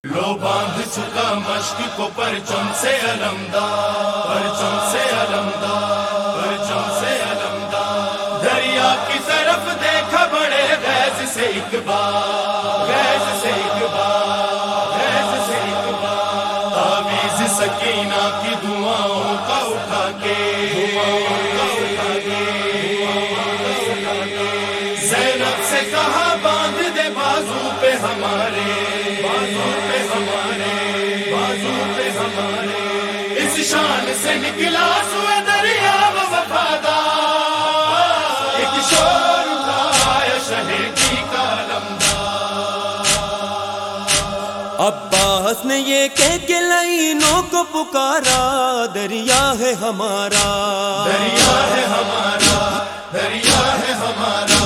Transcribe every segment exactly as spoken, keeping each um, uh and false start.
لو باندھ چکا مشق کو پرچم سے علمدار، پرچم سے علمدار، پرچم سے علمدار، دریا کی طرف دیکھا بڑے غیظ سے ایک بار، غیظ سے ایک بار، غیظ سے ایک بار، تعویذ سکینہ کی دعاؤں کا اٹھا کے، زینب سے کہا باندھ دے بازو پہ ہمارے، بازو پہ ہمارے، بازو پہ ہمارے، اس شان سے نکلا سوئے دریا و وفادار، ایک شور اٹھایا شہیدی کا علمدار۔ عباس نے یہ کہہ کے لعینوں کو پکارا، دریا ہے ہمارا، دریا ہے ہمارا، دریا ہے ہمارا،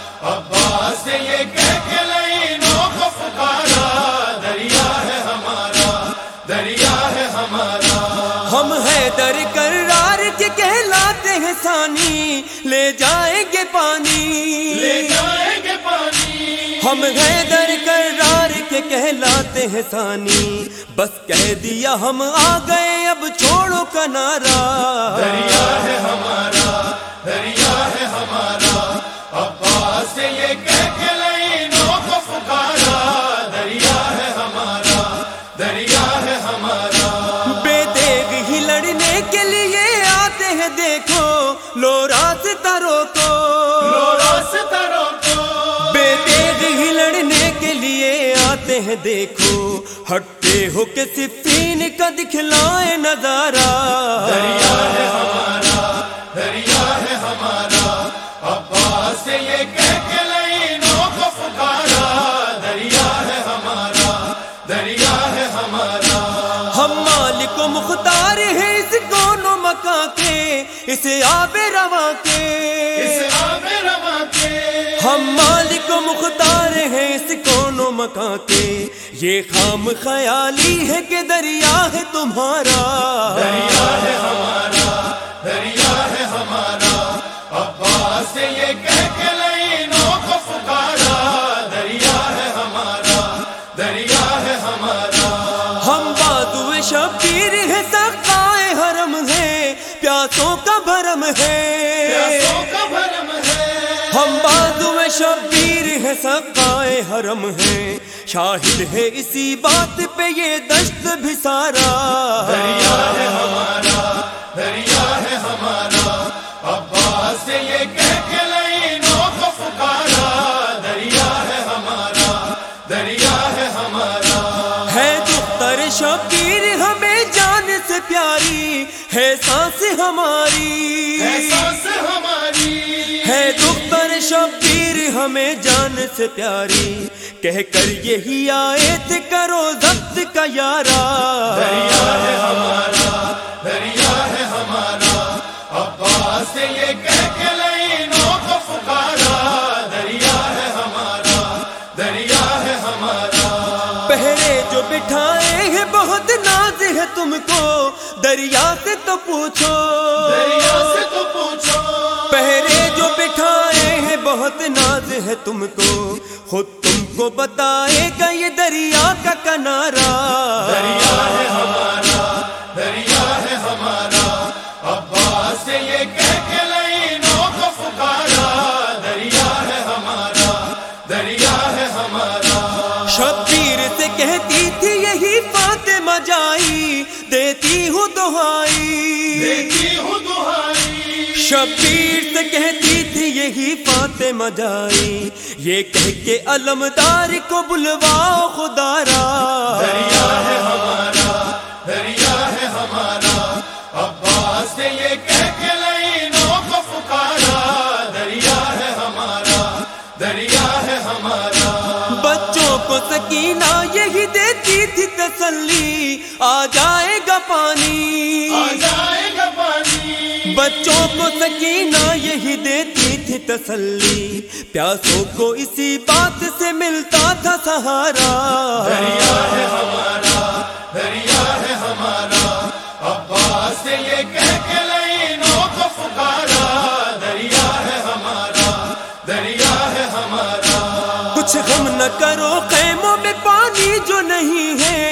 عباس نے یہ کہہ کے لعینوں کو پکارا، دریا ہے ہمارا، دریا ہے ہمارا، ہم حیدر کرار کے کہلاتے ہیں ثانی، لے جائیں گے پانی، لے جائیں گے پانی، ہم حیدر کرار کے کہلاتے ہیں ثانی، بس کہہ دیا ہم آ گئے اب چھوڑو کنارہ، دریا ہے ہمارا، دریا ہے ہمارا، عباس نے یہ کہہ کے لعینوں کو پکارا، دریا ہے ہمارا، دریا ہے ہمارا، بے دیگ ہی لڑنے کے لیے آتے ہیں دیکھو، لو راستہ روکو، لو راستہ روکو، بے دیگ ہی لڑنے کے لیے آتے ہیں دیکھو، ہٹتے ہو کہ صفین کا دکھلائے نظارہ، دریا ہے ہمارا، دریا ہے ہمارا، عباس نے یہ کہہ کے لعینوں کو پکارا، دریا ہے ہمارا، دریا ہے ہمارا، ہم مالک و مختار ہیں اس کونوں مکان کے، اس آب رواں کے، اس آب رواں کے، ہم مالک و مختار ہیں اس کونوں مکان کے، یہ خام خیالی ہے کہ دریا ہے تمہارا، دریا ہے ہمارا، دریا ہے ہمارا، عباس نے یہ کہہ کے لعینوں کو پکارا، دریا ہے ہمارا، دریا ہے ہمارا، ہم بازو شبیر ہے سقائے حرم ہے، پیاسوں کا بھرم ہے، پیاسوں کا بھرم ہے، ہم بازو شبیر ہے سقائے حرم ہے، شاہد ہے اسی بات پہ یہ دشت بھی سارا، دریا ہے ہمارا، دریا ہے ہمارا، عباس نے یہ کہہ کے لعینوں کو پکارا، دریا ہے ہمارا، دریا ہے ہمارا، ہے دختر شبیر ہمیں جان سے پیاری، ہے سانس ہماری، احساس ہماری، ہے دختر شبیر ہمیں جان سے پیاری، کہہ کر یہی آئے تھے کرو ضبط کا یارا، دریا ہے ہمارا، دریا ہے ہمارا، عباس نے یہ کہہ کے لعینوں کو پکارا، دریا ہے ہمارا، دریا ہے ہمارا، پہرے جو بٹھائے ہیں بہت ناز ہے تم کو، دریا سے تو پوچھو، دریا سے تو پوچھو، پہرے جو بٹھائے ہیں بہت ناز ہے تم کو، خود تم کو بتائے گا یہ دریا کا کنارہ، دریا ہے ہمارا، دریا ہے ہمارا، عباس نے یہ کہہ کے لعینوں کو پکارا، دریا ہے ہمارا، دریا ہے ہمارا، شبیر سے کہتی تھی یہی فاطمہ جائی، دیتی ہوں دہائی، دیتی ہوں دہائی، شبیر سے کہتی تھی یہی فاطمہ جائی، یہ کہہ کے علمدار کو بلواؤ خدا را، دریا ہے ہمارا، دریا ہے ہمارا، عباس نے یہ کہہ کے لعینوں کو پکارا، دریا ہے ہمارا، دریا ہے ہمارا، بچوں کو سکینہ یہی دیتی تھی تسلی، آ جائے گا پانی، آ جائے گا پانی، بچوں کو سکینہ یہی دیتی تھی تسلی، پیاسوں کو اسی بات سے ملتا تھا سہارا، دریا ہے ہمارا، دریا ہے ہمارا، عباس نے یہ کہہ کے لعینوں کو پکارا، دریا ہے ہمارا، دریا ہے ہمارا، کچھ غم نہ کرو خیموں میں پانی جو نہیں ہے،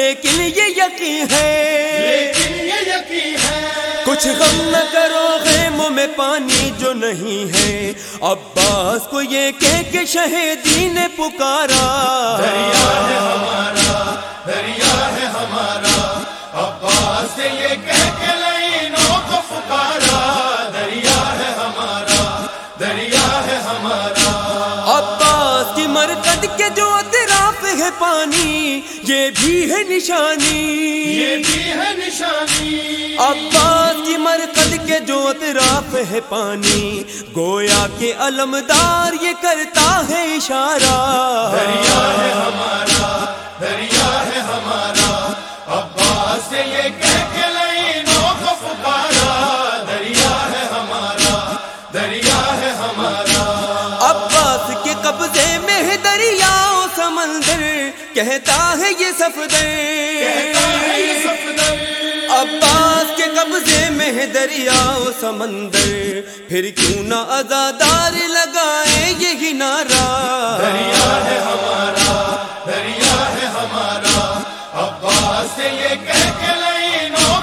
لیکن یہ یقین ہے لیکن یہ یقین ہے کچھ غم نہ کرو خیموں میں پانی جو نہیں ہے عباس کو یہ کہہ کے شہیدی نے پکارا دریا ہے ہمارا دریا ہے ہمارا عباس سے یہ کہہ کے لعینوں کو پکارا دریا ہے ہمارا دریا ہے ہمارا عباس کی مرقد کے جو اطراف ہے پانی یہ بھی ہے نشانی یہ بھی ہے نشانی عباس کی مرقد کے جو اطراف ہے پانی گویا کہ علمدار یہ کرتا ہے اشارہ دریا ہے ہمارا دریا ہے ہمارا عباس سے یہ کہہ کے لعینوں کو پکارا دریا ہے ہمارا دریا ہے ہمارا عباس کے قبضے میں ہے دریا و سمندر کہتا ہے یہ صفدر کہتا ہے یہ صفدر عباس کے قبضے میں ہے دریا و سمندر پھر کیوں نہ عزادار لگائے یہی نعرہ دریا ہے ہمارا دریا ہے ہمارا عباس سے یہ کہہ کے لعینوں